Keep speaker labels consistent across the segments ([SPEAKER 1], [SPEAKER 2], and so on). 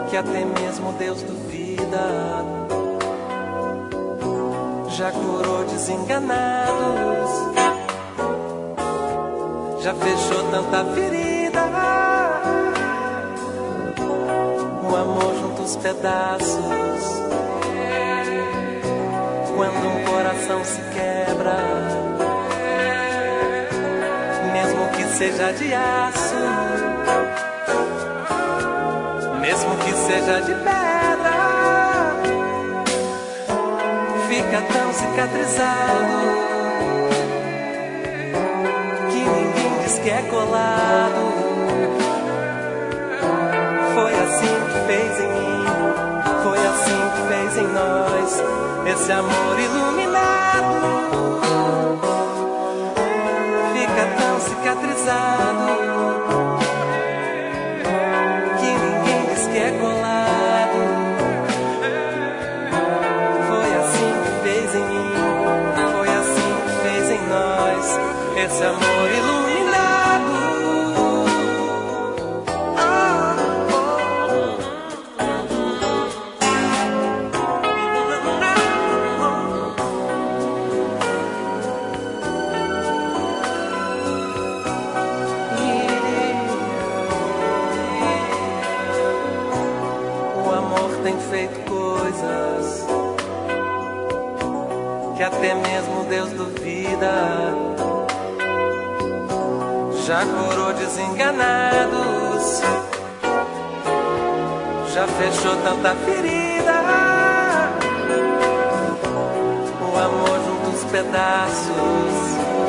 [SPEAKER 1] que até mesmo Deus duvida. Já curou desenganados, já fechou tanta ferida. O amor junta os pedaços quando um coração se quebra, mesmo que seja de aço, mesmo que seja de pedra, fica tão cicatrizado que ninguém diz que é colado. Foi assim que fez em mim, foi assim que fez em nós, esse amor iluminado. Fica tão cicatrizado que ninguém diz que é colado. Foi assim que fez em mim, foi assim que fez em nós, esse amor iluminado. Tem feito coisas que até mesmo Deus duvida. Já curou desenganados, já fechou tanta ferida. O amor junta os pedaços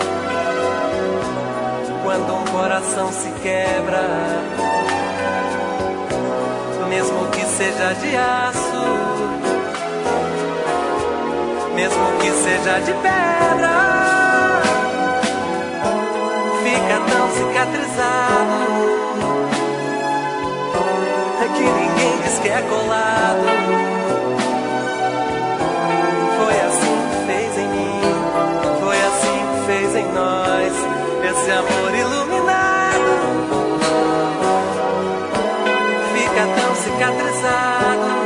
[SPEAKER 1] quando um coração se quebra, mesmo que seja de aço, mesmo que seja de pedra, fica tão cicatrizado que ninguém diz que é colado. Foi assim que fez em mim, foi assim que fez em nós, esse amor iluminado. Fica tão cicatrizado